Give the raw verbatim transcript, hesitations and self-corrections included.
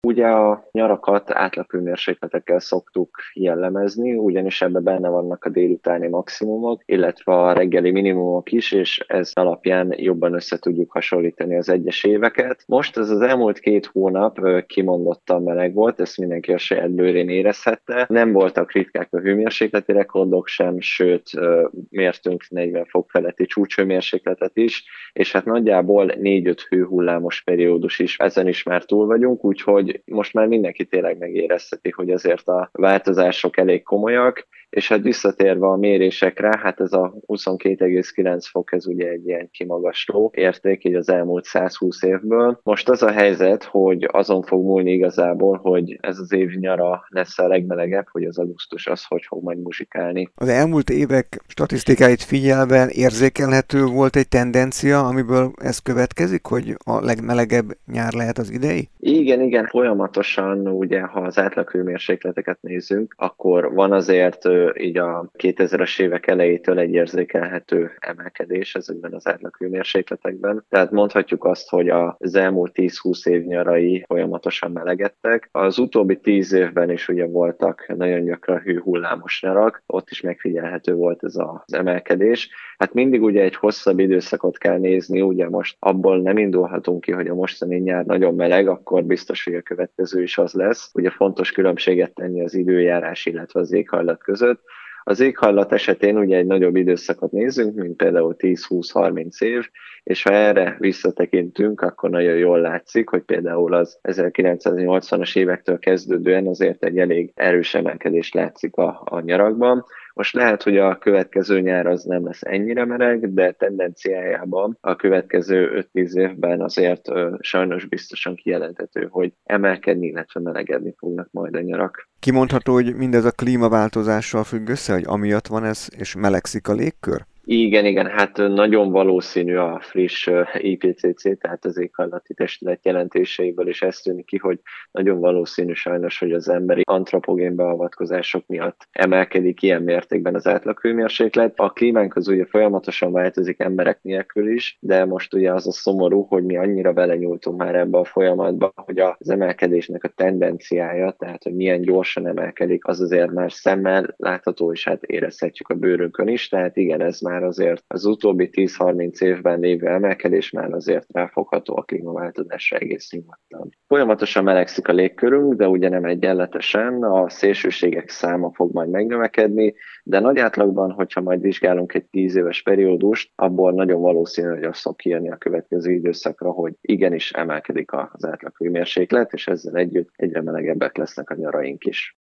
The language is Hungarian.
Ugye a nyarakat átlaghőmérsékletekkel szoktuk jellemezni, ugyanis ebben benne vannak a délutáni maximumok, illetve a reggeli minimumok is, és ez alapján jobban össze tudjuk hasonlítani az egyes éveket. Most ez az elmúlt két hónap kimondottan meleg volt, ezt mindenki a saját bőrén érezhette. Nem voltak ritkák a hőmérsékleti rekordok sem, sőt mértünk negyven fok feletti csúcshőmérsékletet is, és hát nagyjából négy-öt hőhullámos periódus is, ezen is már túl vagyunk, úgyhogy most már mindenki tényleg megérezheti, hogy azért a változások elég komolyak, és hát visszatérve a mérésekre, hát ez a huszonkét egész kilenc fok, ez ugye egy ilyen kimagasló érték így az elmúlt százhúsz évből. Most az a helyzet, hogy azon fog múlni igazából, hogy ez az év nyara lesz a legmelegebb, hogy az augusztus az hogy fog majd muzsikálni. Az elmúlt évek statisztikáit figyelve érzékelhető volt egy tendencia, amiből ez következik, hogy a legmelegebb nyár lehet az idei? Igen, igen, folyamatosan ugye, ha az átlaghőmérsékleteket nézzünk, akkor van azért így a kétezres évek elejétől egy érzékelhető emelkedés ezekben az átlaghőmérsékletekben. Tehát mondhatjuk azt, hogy az elmúlt tíz-húsz év nyarai folyamatosan melegedtek. Az utóbbi tíz évben is ugye voltak nagyon gyakran hőhullámos nyarak, ott is megfigyelhető volt ez az emelkedés. Hát mindig ugye egy hosszabb időszakot kell nézni, ugye most abból nem indulhatunk ki, hogy a mostani nyár nagyon meleg, akkor biztos, hogy a következő is az lesz. Ugye fontos különbséget tenni az időjárás, illetve az éghajlat között. Az éghajlat esetén ugye egy nagyobb időszakot nézzünk, mint például tíz-húsz-harminc év, és ha erre visszatekintünk, akkor nagyon jól látszik, hogy például az ezerkilencszáznyolcvanas évektől kezdődően azért egy elég erős emelkedés látszik a, a nyarakban. Most lehet, hogy a következő nyár az nem lesz ennyire meleg, de tendenciájában a következő öt-tíz évben azért ö, sajnos biztosan kijelenthető, hogy emelkedni, illetve melegedni fognak majd a nyarak. Kimondható, hogy mindez a klímaváltozással függ össze, hogy amiatt van ez, és melegszik a légkör? Igen, igen, hát nagyon valószínű a friss i pé cé cé, tehát az éghajlati testület jelentéseiből is ez tűnik ki, hogy nagyon valószínű sajnos, hogy az emberi antropogén beavatkozások miatt emelkedik ilyen mértékben az átlaghőmérséklet. A klímánk az ugye folyamatosan változik emberek nélkül is, de most ugye az a szomorú, hogy mi annyira belenyúltunk már ebbe a folyamatba, hogy az emelkedésnek a tendenciája, tehát hogy milyen gyorsan emelkedik, az azért már szemmel látható, és hát érezhetjük a bőrünkön is, tehát igen, ez már azért az utóbbi tíz-harminc évben lévő emelkedés már azért ráfogható a klímaváltozásra egész nyugodtan. Folyamatosan melegszik a légkörünk, de ugye nem egyenletesen, a szélsőségek száma fog majd megnövekedni, de nagy átlagban, hogyha majd vizsgálunk egy tíz éves periódust, abból nagyon valószínű, hogy azt fog kijönni a következő időszakra, hogy igenis emelkedik az átlaghőmérséklet, és ezzel együtt egyre melegebbek lesznek a nyaraink is.